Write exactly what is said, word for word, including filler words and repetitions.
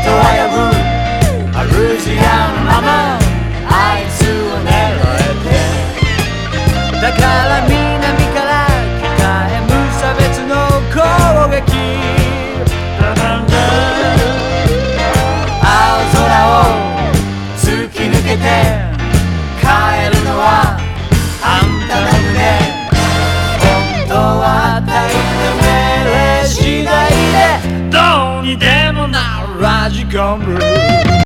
と危ぶルジアンママあいつを狙えてだから南から北へ無差別の攻撃青空を突き抜けて帰るのはあんたの胸本当は当たりの命令次第でどうにでもなるラジコンブルー